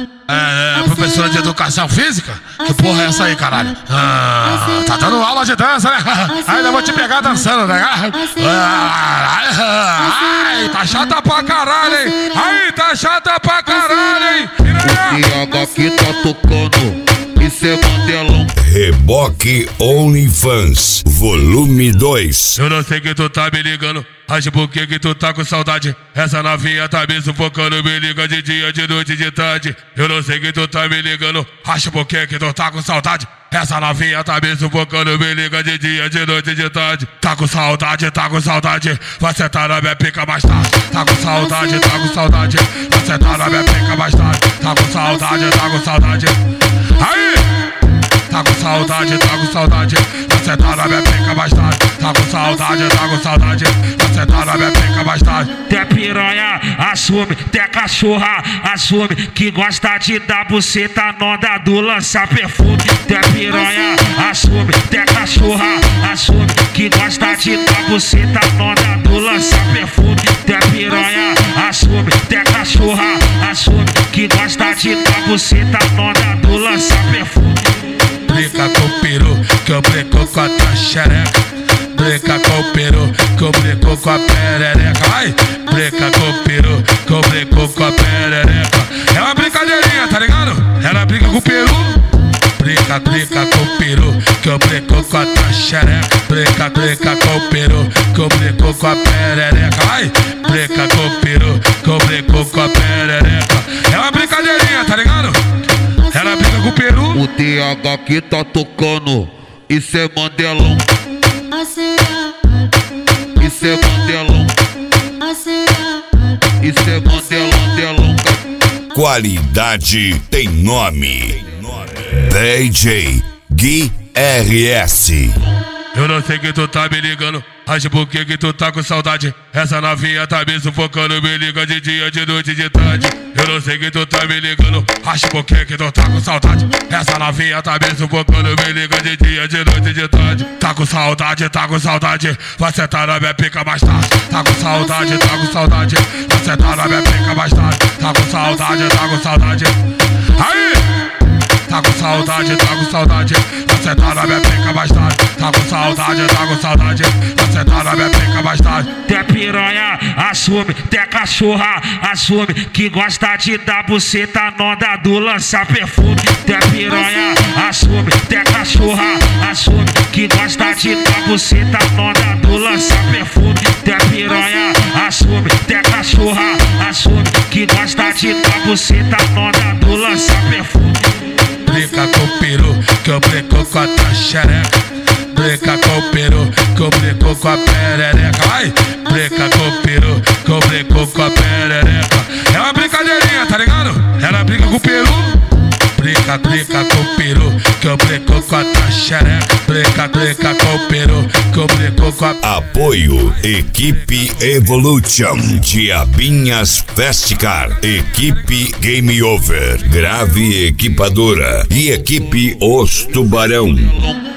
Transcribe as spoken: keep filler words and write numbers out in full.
É, é, professora de educação física? Que porra é essa aí, caralho? Ah, tá dando aula de dança, né? Ainda vou te pegar dançando, né? Ai, tá chata pra caralho, hein? Aí, tá chata pra caralho, hein? O Thiago aqui tá tocando, isso é Mandelão. Reboque OnlyFans, volume dois. Eu não sei que tu tá me ligando, acho por que que tu tá com saudade. Essa novinha tá me sufocando, me liga de dia, de noite, de tarde. Eu não sei que tu tá me ligando, acho por que que tu tá com saudade. Essa novinha tá me sufocando, me liga de dia, de noite, de tarde. Tá com saudade, tá com saudade, você tá na minha pica mais tarde. Tá com saudade, tá com saudade, você tá na minha pica mais tarde. Tá com saudade, tá com saudade. Aí! Tá com saudade, tá com saudade, você tá na minha pica mais tarde. Tá com saudade, tá com saudade, você tá na minha pica mais tarde. Té piranha, assume, té cachorra, assume que gosta de dar buceta, nona do lançar perfume. Té piranha, assume, té cachorra, assume que gosta de dar buceta, nona do lançar perfume. Té piranha, assume, té cachorra, assume que gosta de dar buceta, nona do lançar perfume. Brinca com o peru, que eu brinco com a tua xereca. Brinca com o peru, que eu brinco com a perereca. Ai, brinca com o peru, que eu brinco com a perereca. É uma brincadeirinha, tá ligado? Ela brinca com o peru. Brinca, brinca com o peru, que eu brinco com a tua xereca. Brinca, brinca com o peru, que eu brinco com a perereca. Ai, brinca com o peru, que eu brinco com a perereca. É uma brincadeirinha, tá ligado? Ela brinca com o peru. O Thiago aqui tá tocando, isso é Mandelão. Isso é Mandelão. Isso é Mandelão, Mandelão. Qualidade tem nome. D J Gui R S. Eu não sei que tu tá me ligando, acho por que que tu tá com saudade. Essa novinha tá me sufocando, me liga de dia, de noite, de tarde. Eu não sei que tu tá me ligando, acho por que que tu tá com saudade. Essa novinha tá me sufocando, me liga de dia, de noite, de tarde. Tá com saudade, tá com saudade, você tá na minha pica mais tarde. Tá com saudade, tá com saudade, você tá na minha pica mais tarde. Tá com saudade, tá com saudade. Aí! Tá com saudade, tá com saudade, você tá na minha pica mais tarde. Tá com saudade, tá com saudade, você tá na minha pica mais tarde. Té piranha, assume, té cachorra, assume que gosta de dar buceta, nona do lançar perfume. Té piranha, assume, té cachorra, assume que gosta de dar buceta, nona do lançar perfume. Té piranha, assume, té cachorra, assume que gosta de dar buceta, nona do lançar perfume. Brinca com o peru, que eu brinco com a tua xereca. Brinca com o peru, que eu brinco com a perereca. Ai, brinca com o peru, que eu brinco com a perereca. É uma brincadeirinha, tá ligado? Ela brinca com o peru. Brinca, brinca com o peru, que eu brinco com a tua xereca. Brinca, brinca com o peru, que eu brinco com a... Apoio Equipe Evolution, Diabinhas Festcar, Equipe Game Over, Grave Equipadora e Equipe Os Tubarão.